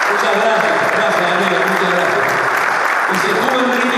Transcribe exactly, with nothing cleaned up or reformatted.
Muchas gracias, gracias, amigo, muchas gracias. Y se estuvo en